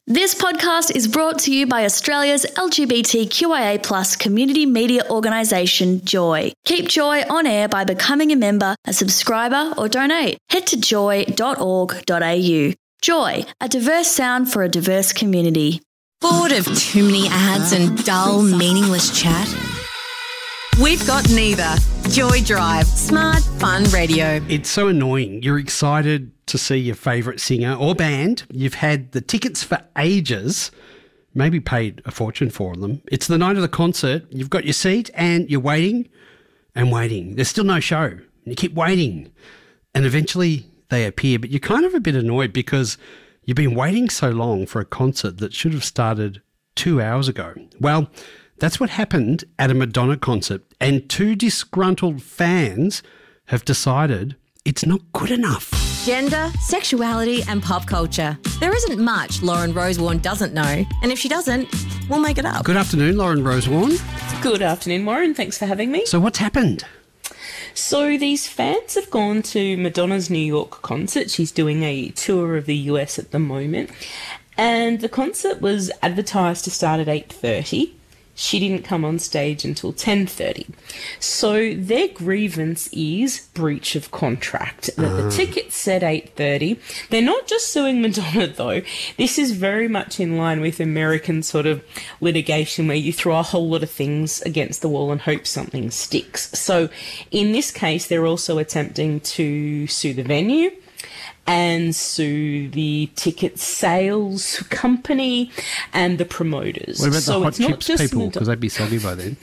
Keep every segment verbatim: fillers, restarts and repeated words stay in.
This podcast is brought to you by Australia's L G B T Q I A plus community media organisation, Joy. Keep Joy on air by becoming a member, a subscriber or donate. Head to joy dot org dot a u. Joy, a diverse sound for a diverse community. Bored of too many ads and dull, meaningless chat? We've got neither. Joy Drive. Smart, fun radio. It's so annoying. You're excited to see your favourite singer or band. You've had the tickets for ages, maybe paid a fortune for them. It's the night of the concert. You've got your seat and you're waiting and waiting. There's still no show. And you keep waiting. And eventually they appear. But you're kind of a bit annoyed because you've been waiting so long for a concert that should have started two hours ago. Well, that's what happened at a Madonna concert. And two disgruntled fans have decided it's not good enough. Gender, sexuality and pop culture. There isn't much Lauren Rosewarne doesn't know. And if she doesn't, we'll make it up. Good afternoon, Lauren Rosewarne. Good afternoon, Warren. Thanks for having me. So what's happened? So these fans have gone to Madonna's New York concert. She's doing a tour of the U S at the moment. And the concert was advertised to start at eight thirty. She didn't come on stage until ten thirty. So their grievance is breach of contract. That the ticket said eight thirty. They're not just suing Madonna, though. This is very much in line with American sort of litigation where you throw a whole lot of things against the wall and hope something sticks. So in this case, they're also attempting to sue the venue and sue the ticket sales company and the promoters. What about so the hot it's not chips just people? Madonna- Because they'd be soggy by then.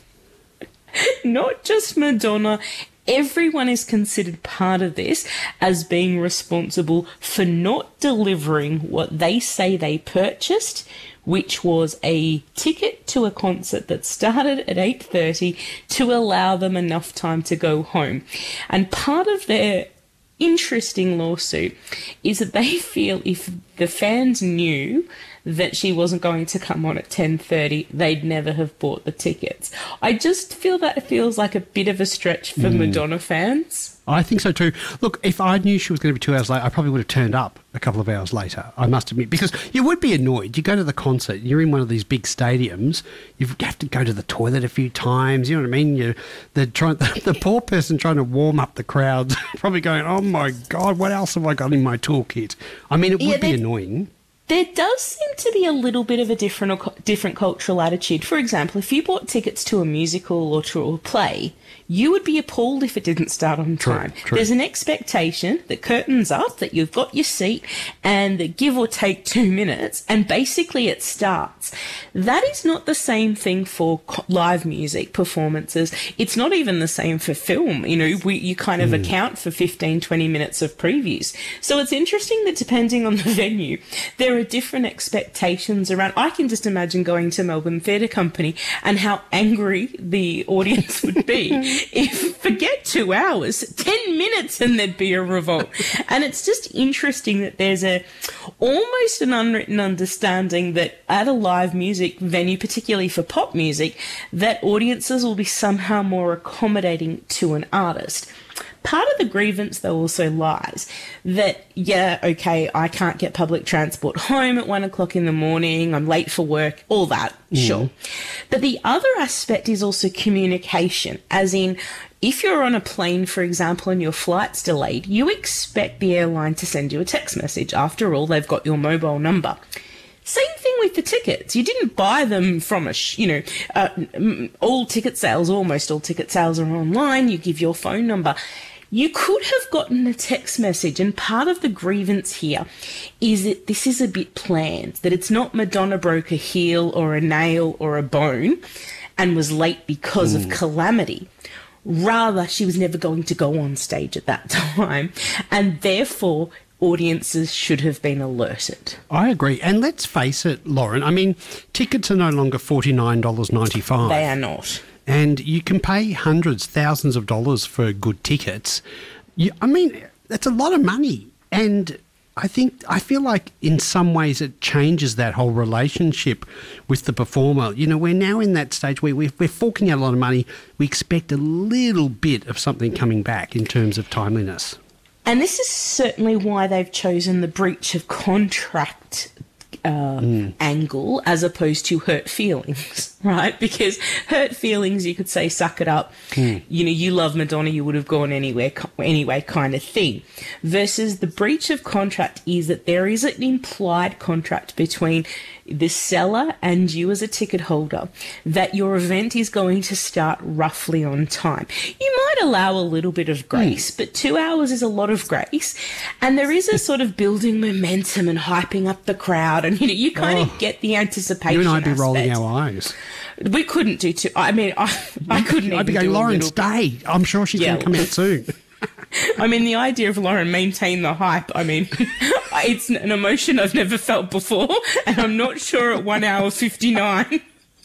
Not just Madonna. Everyone is considered part of this as being responsible for not delivering what they say they purchased, which was a ticket to a concert that started at eight thirty to allow them enough time to go home. And part of their interesting lawsuit is that they feel if the fans knew that she wasn't going to come on at ten thirty, they'd never have bought the tickets. I just feel that it feels like a bit of a stretch for mm. Madonna fans. I think so too. Look, if I knew she was going to be two hours late, I probably would have turned up a couple of hours later, I must admit, because you would be annoyed. You go to the concert, you're in one of these big stadiums, you have to go to the toilet a few times, you know what I mean? You're, they're trying, the, the poor person trying to warm up the crowd, probably going, oh my God, what else have I got in my toolkit? I mean, it would yeah, be annoying. There does seem to be a little bit of a different different cultural attitude. For example, if you bought tickets to a musical or to a play, you would be appalled if it didn't start on time. True, true. There's an expectation that curtains up, that you've got your seat, and that give or take two minutes, and basically it starts. That is not the same thing for live music performances. It's not even the same for film. You know, we, you kind of mm. account for fifteen, twenty minutes of previews. So it's interesting that depending on the venue, there are different expectations around. I can just imagine going to Melbourne Theatre Company and how angry the audience would be if, forget two hours, ten minutes and there'd be a revolt. And it's just interesting that there's a almost an unwritten understanding that at a live music venue, particularly for pop music, that audiences will be somehow more accommodating to an artist. Part of the grievance, though, also lies that, yeah, okay, I can't get public transport home at one o'clock in the morning, I'm late for work, all that, mm. sure. But the other aspect is also communication, as in, if you're on a plane, for example, and your flight's delayed, you expect the airline to send you a text message. After all, they've got your mobile number. Same thing with the tickets. You didn't buy them from a, sh- you know, uh, all ticket sales, almost all ticket sales are online. You give your phone number. You could have gotten a text message, and part of the grievance here is that this is a bit planned, that it's not Madonna broke a heel or a nail or a bone and was late because mm. of calamity. Rather, she was never going to go on stage at that time, and therefore audiences should have been alerted. I agree. And let's face it, Lauren, I mean, tickets are no longer forty-nine dollars ninety-five. They are not. And you can pay hundreds, thousands of dollars for good tickets. You, I mean, that's a lot of money. And I think, I feel like in some ways it changes that whole relationship with the performer. You know, we're now in that stage where we're, we're forking out a lot of money. We expect a little bit of something coming back in terms of timeliness. And this is certainly why they've chosen the breach of contract uh, mm. angle as opposed to hurt feelings, right? Because hurt feelings, you could say, suck it up. Mm. You know, you love Madonna, you would have gone anywhere anyway kind of thing. Versus the breach of contract is that there is an implied contract between the seller and you as a ticket holder that your event is going to start roughly on time. You might allow a little bit of grace, mm. but two hours is a lot of grace. And there is a sort of building momentum and hyping up the crowd. And, you know, you kind of oh, get the anticipation. You and I'd be aspect. rolling our eyes. We couldn't do two. I mean, I, I couldn't I'd even be going, do Lauren, a little stay. bit. I'm sure she's Yeah. going to come out soon. I mean, the idea of Lauren maintain the hype, I mean, it's an emotion I've never felt before, and I'm not sure at one hour fifty-nine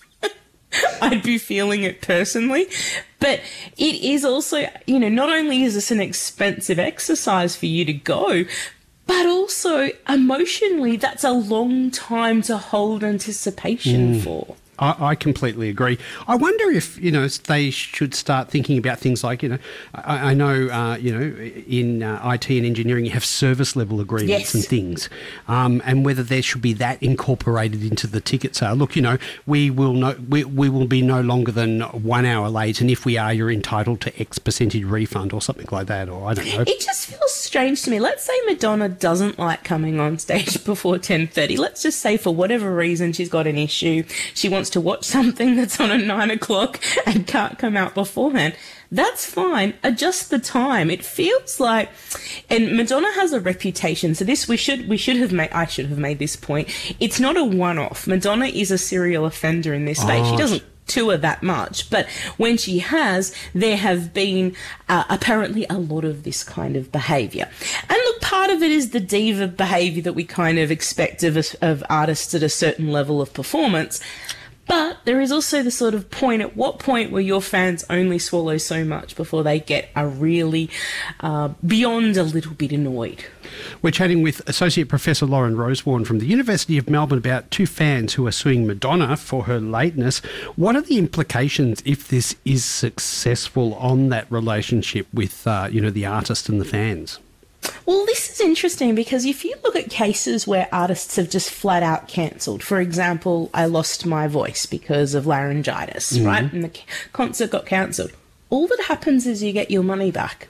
I'd be feeling it personally. But it is also, you know, not only is this an expensive exercise for you to go, but also emotionally, that's a long time to hold anticipation mm. for. I, I completely agree. I wonder if, you know, they should start thinking about things like, you know, I, I know, uh, you know, in uh, I T and engineering, you have service level agreements yes. and things, um, and whether there should be that incorporated into the ticket sale. Look, you know, we will no, we, we will be no longer than one hour late, and if we are, you're entitled to X percentage refund or something like that, or I don't know. It just feels strange to me. Let's say Madonna doesn't like coming on stage before ten thirty. Let's just say for whatever reason she's got an issue. She wants to watch something that's on at nine o'clock and can't come out beforehand. That's fine. Adjust the time. It feels like, and Madonna has a reputation. So this, we should, we should have made, I should have made this point. It's not a one-off. Madonna is a serial offender in this space. Oh. She doesn't tour that much, but when she has, there have been uh, apparently a lot of this kind of behaviour. And look, part of it is the diva behaviour that we kind of expect of, of artists at a certain level of performance. But there is also the sort of point, at what point will your fans only swallow so much before they get a really uh, beyond a little bit annoyed? We're chatting with Associate Professor Lauren Rosewarne from the University of Melbourne about two fans who are suing Madonna for her lateness. What are the implications if this is successful on that relationship with, uh, you know, the artist and the fans? Well, this is interesting because if you look at cases where artists have just flat out cancelled, for example, I lost my voice because of laryngitis, mm-hmm. right? And the concert got cancelled. All that happens is you get your money back.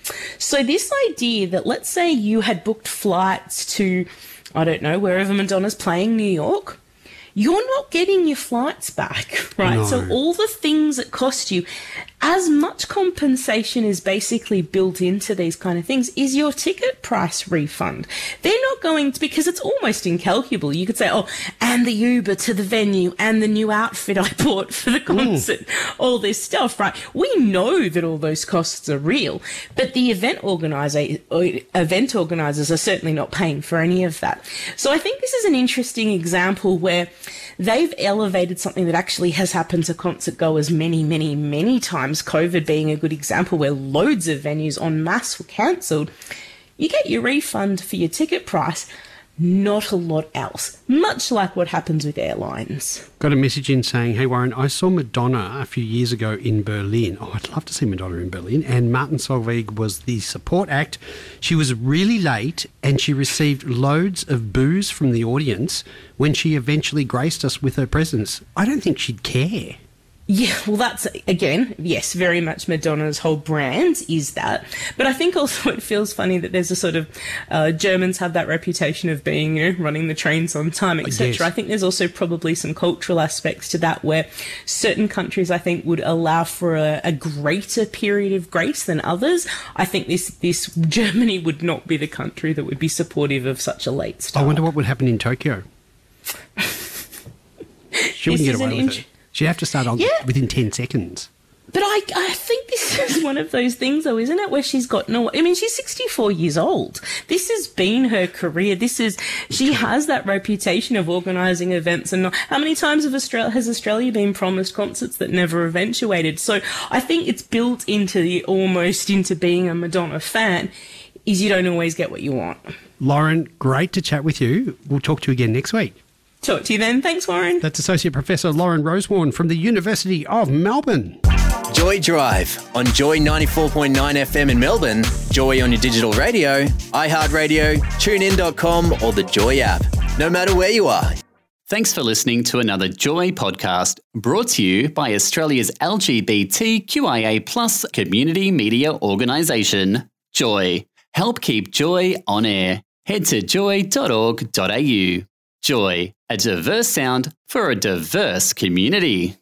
So this idea that, let's say you had booked flights to, I don't know, wherever Madonna's playing, New York, you're not getting your flights back, right? No. So all the things that cost you, as much compensation is basically built into these kind of things, is your ticket price refund. They're not going to, because it's almost incalculable. You could say, oh, and the Uber to the venue and the new outfit I bought for the concert, mm. all this stuff, right? We know that all those costs are real, but the event organizer, event organisers are certainly not paying for any of that. So I think this is an interesting example where they've elevated something that actually has happened to concert goers many, many, many times, COVID being a good example where loads of venues en masse were cancelled. You get your refund for your ticket price, not a lot else, much like what happens with airlines. Got a message in saying, hey Warren, I saw Madonna a few years ago in Berlin. Oh, I'd love to see Madonna in Berlin. And Martin Solveig was the support act. She was really late and she received loads of boos from the audience when she eventually graced us with her presence. I don't think she'd care. Yeah, well, that's, again, yes, very much Madonna's whole brand is that. But I think also it feels funny that there's a sort of, uh, Germans have that reputation of being, you know, running the trains on time, et cetera. Yes. I think there's also probably some cultural aspects to that where certain countries, I think, would allow for a, a greater period of grace than others. I think this, this Germany would not be the country that would be supportive of such a late start. I wonder what would happen in Tokyo. She wouldn't get away with it. She'd have to start on yeah. within ten seconds. But I, I think this is one of those things, though, isn't it, where she's got no... I mean, she's sixty-four years old. This has been her career. This is... She has that reputation of organising events. And not, how many times have Australia, has Australia been promised concerts that never eventuated? So I think it's built into the... almost into being a Madonna fan, is you don't always get what you want. Lauren, great to chat with you. We'll talk to you again next week. Talk to you then. Thanks, Warren. That's Associate Professor Lauren Rosewarne from the University of Melbourne. Joy Drive on Joy ninety-four point nine F M in Melbourne, Joy on your digital radio, iHeartRadio, tune in dot com or the Joy app. no matter where you are. Thanks for listening to another Joy podcast brought to you by Australia's L G B T Q I A plus community media organisation, Joy. Help keep Joy on air. Head to joy dot org dot a u. Joy, a diverse sound for a diverse community.